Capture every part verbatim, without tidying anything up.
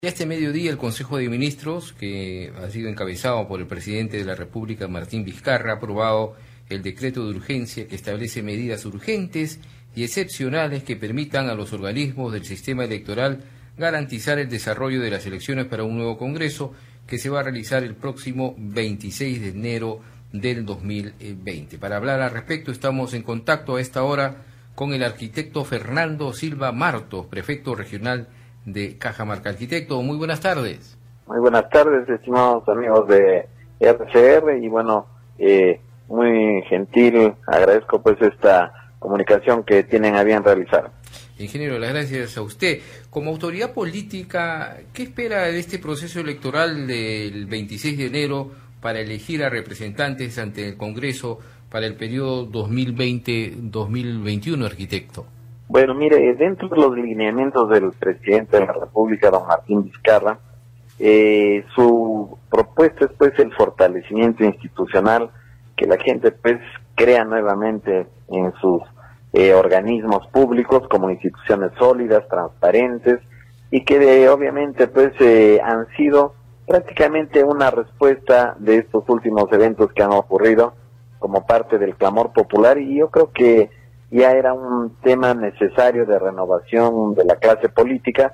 Ya este mediodía el Consejo de Ministros, que ha sido encabezado por el presidente de la República, Martín Vizcarra, ha aprobado el decreto de urgencia que establece medidas urgentes y excepcionales que permitan a los organismos del sistema electoral garantizar el desarrollo de las elecciones para un nuevo Congreso que se va a realizar el próximo veintiséis de enero del dos mil veinte. Para hablar al respecto estamos en contacto a esta hora con el arquitecto Fernando Silva Martos, prefecto regional de Cajamarca. Arquitecto, muy buenas tardes. Muy buenas tardes, estimados amigos de R C R, y bueno, eh, muy gentil, agradezco pues esta comunicación que tienen a bien realizar. Ingeniero, las gracias a usted. Como autoridad política, ¿qué espera de este proceso electoral del veintiséis de enero para elegir a representantes ante el Congreso para el periodo dos mil veinte dos mil veintiuno, arquitecto? Bueno, mire, dentro de los lineamientos del presidente de la República, don Martín Vizcarra, eh, su propuesta es pues el fortalecimiento institucional, que la gente pues crea nuevamente en sus eh, organismos públicos como instituciones sólidas, transparentes, y que de, obviamente pues eh, han sido prácticamente una respuesta de estos últimos eventos que han ocurrido como parte del clamor popular, y yo creo que ya era un tema necesario de renovación de la clase política,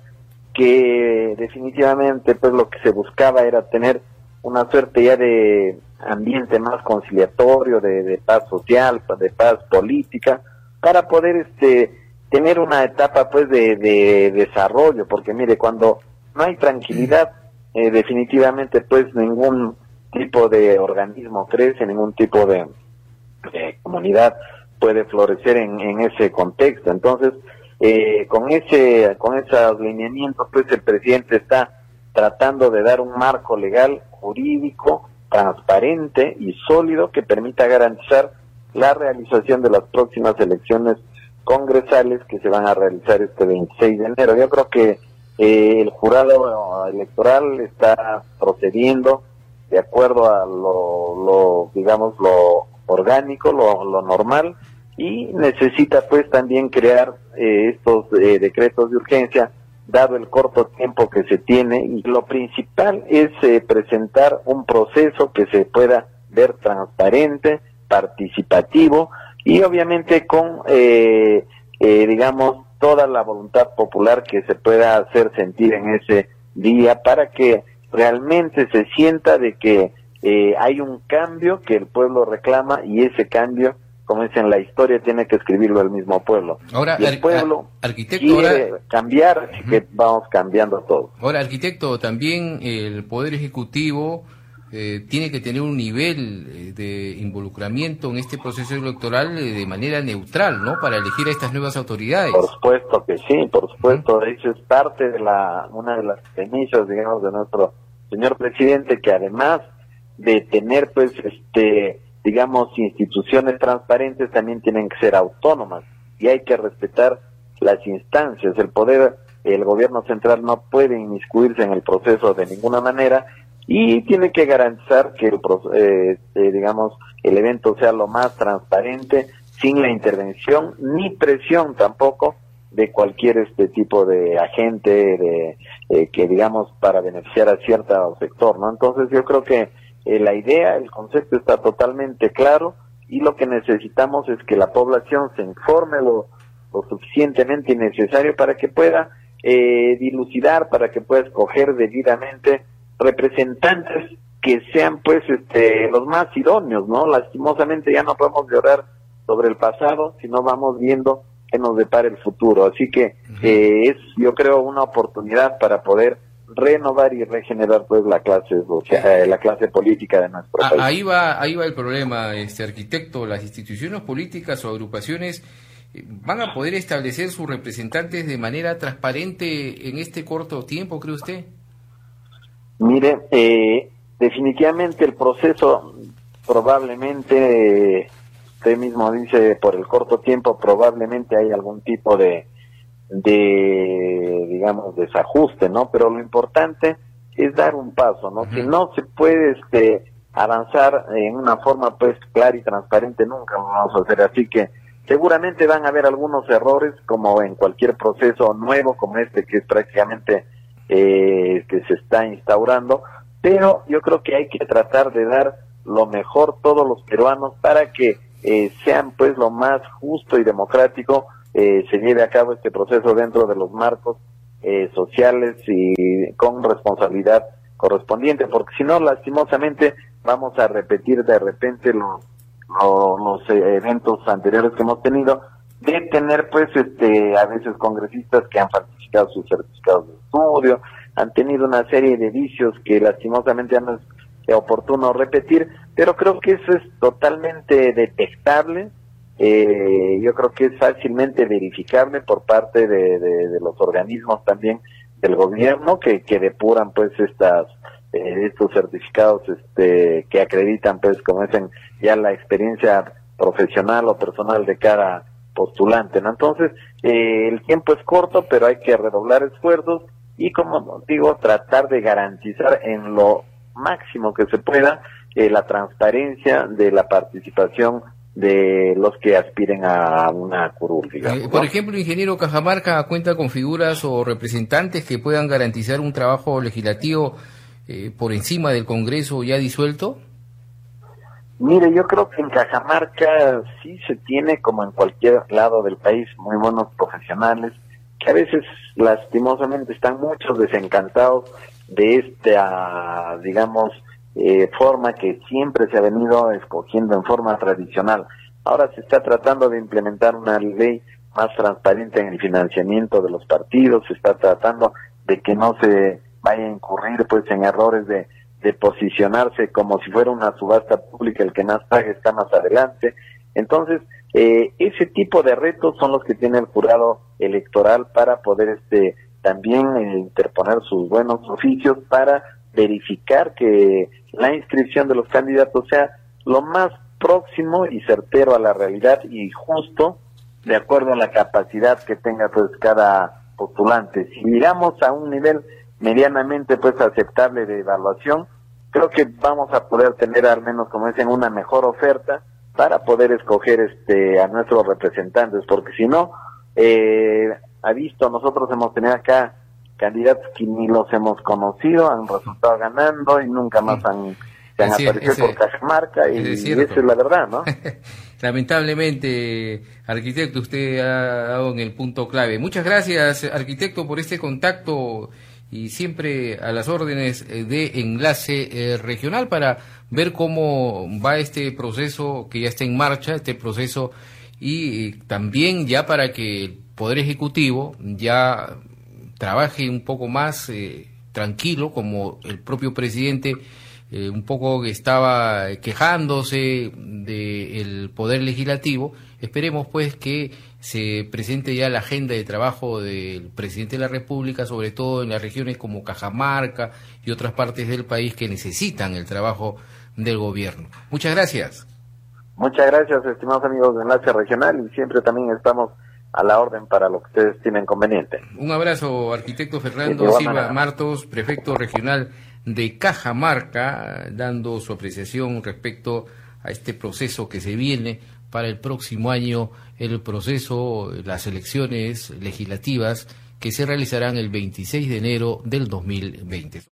que definitivamente pues lo que se buscaba era tener una suerte ya de ambiente más conciliatorio, de, de paz social, de paz política, para poder este tener una etapa pues de, de desarrollo, porque mire, cuando no hay tranquilidad, eh, definitivamente pues ningún tipo de organismo crece, ningún tipo de, de comunidad puede florecer en, en ese contexto. Entonces, eh, con ese con esos lineamientos, pues el presidente está tratando de dar un marco legal, jurídico, transparente y sólido que permita garantizar la realización de las próximas elecciones congresales que se van a realizar este veintiséis de enero. Yo creo que eh, el jurado electoral está procediendo de acuerdo a lo, lo digamos, lo orgánico, lo, lo normal, y necesita pues también crear eh, estos eh, decretos de urgencia, dado el corto tiempo que se tiene, y lo principal es eh, presentar un proceso que se pueda ver transparente, participativo, y obviamente con, eh, eh, digamos, toda la voluntad popular que se pueda hacer sentir en ese día, para que realmente se sienta de que Eh, hay un cambio que el pueblo reclama, y ese cambio, como dicen, la historia tiene que escribirlo el mismo pueblo. Ahora, y el pueblo arquitecto, quiere ahora, cambiar, así uh-huh. que vamos cambiando todo. Ahora, arquitecto, también el Poder Ejecutivo eh, tiene que tener un nivel de involucramiento en este proceso electoral eh, de manera neutral, ¿no?, para elegir a estas nuevas autoridades. Por supuesto que sí, por supuesto, uh-huh. Eso es parte de la una de las premisas, digamos, de nuestro señor presidente, que además de tener pues este digamos instituciones transparentes, también tienen que ser autónomas, y hay que respetar las instancias. El poder, el gobierno central no puede inmiscuirse en el proceso de ninguna manera, y tiene que garantizar que el eh, eh, digamos el evento sea lo más transparente, sin la intervención ni presión tampoco de cualquier este tipo de agente de eh, que digamos para beneficiar a cierto sector, ¿no? Entonces yo creo que Eh, la idea, el concepto está totalmente claro, y lo que necesitamos es que la población se informe lo, lo suficientemente necesario para que pueda eh, dilucidar, para que pueda escoger debidamente representantes que sean pues este los más idóneos, ¿no? Lastimosamente ya no podemos llorar sobre el pasado, sino vamos viendo qué nos depara el futuro. Así que eh, es, yo creo, una oportunidad para poder renovar y regenerar pues la clase o sea, eh, la clase política de nuestro ah, país. Ahí va, ahí va el problema, este arquitecto. Las instituciones políticas o agrupaciones van a poder establecer sus representantes de manera transparente en este corto tiempo, ¿cree usted? Mire, eh, definitivamente el proceso probablemente, eh, usted mismo dice, por el corto tiempo probablemente hay algún tipo de de digamos desajuste, ¿no? Pero lo importante es dar un paso, ¿no? Uh-huh. Si no se puede este avanzar en una forma pues clara y transparente, nunca lo vamos a hacer. Así que seguramente van a haber algunos errores, como en cualquier proceso nuevo como este, que es prácticamente eh, que se está instaurando, pero yo creo que hay que tratar de dar lo mejor todos los peruanos para que eh, sean pues lo más justo y democrático, eh, se lleve a cabo este proceso dentro de los marcos eh, sociales y con responsabilidad correspondiente, porque si no, lastimosamente, vamos a repetir de repente los, los, los eventos anteriores que hemos tenido, de tener pues este a veces congresistas que han falsificado sus certificados de estudio, han tenido una serie de vicios que lastimosamente ya no es oportuno repetir, pero creo que eso es totalmente detectable, eh, yo creo que es fácilmente verificable por parte de, de, de los organismos también del gobierno que, que depuran pues estas eh, estos certificados este que acreditan pues como dicen ya la experiencia profesional o personal de cada postulante, ¿no? Entonces eh, el tiempo es corto, pero hay que redoblar esfuerzos y, como digo, tratar de garantizar en lo máximo que se pueda eh, la transparencia de la participación de los que aspiren a una curul, digamos, eh, Por ¿no? ejemplo, ingeniero, Cajamarca cuenta con figuras o representantes que puedan garantizar un trabajo legislativo eh, por encima del Congreso ya disuelto. Mire, yo creo que en Cajamarca sí se tiene, como en cualquier lado del país, muy buenos profesionales, que a veces lastimosamente están muchos desencantados de esta, digamos, eh, forma que siempre se ha venido escogiendo en forma tradicional. Ahora se está tratando de implementar una ley más transparente en el financiamiento de los partidos, se está tratando de que no se vaya a incurrir pues en errores de de posicionarse como si fuera una subasta pública, el que más pague está más adelante. Entonces, eh, ese tipo de retos son los que tiene el jurado electoral para poder este también eh, interponer sus buenos oficios para verificar que la inscripción de los candidatos sea lo más próximo y certero a la realidad y justo de acuerdo a la capacidad que tenga pues cada postulante. Si llegamos a un nivel medianamente pues aceptable de evaluación, creo que vamos a poder tener al menos, como dicen, una mejor oferta para poder escoger este a nuestros representantes, porque si no, eh, ha visto, nosotros hemos tenido acá candidatos que ni los hemos conocido, han resultado ganando y nunca más han, se han Así, aparecido ese, por Cajamarca, y, es y esa es la verdad, ¿no? Lamentablemente, arquitecto, usted ha dado en el punto clave. Muchas gracias, arquitecto, por este contacto y siempre a las órdenes de Enlace eh, Regional para ver cómo va este proceso que ya está en marcha, este proceso, y eh, también ya para que el Poder Ejecutivo ya trabaje un poco más eh, tranquilo, como el propio presidente eh, un poco estaba quejándose del Poder Legislativo. Esperemos pues que se presente ya la agenda de trabajo del presidente de la República, sobre todo en las regiones como Cajamarca y otras partes del país que necesitan el trabajo del gobierno. Muchas gracias. Muchas gracias, estimados amigos de Enlace Regional, y siempre también estamos a la orden para lo que ustedes tienen conveniente. Un abrazo, arquitecto Fernando Silva manera. Martos, prefecto regional de Cajamarca, dando su apreciación respecto a este proceso que se viene para el próximo año, el proceso, las elecciones legislativas que se realizarán el veintiséis de enero del dos mil veinte.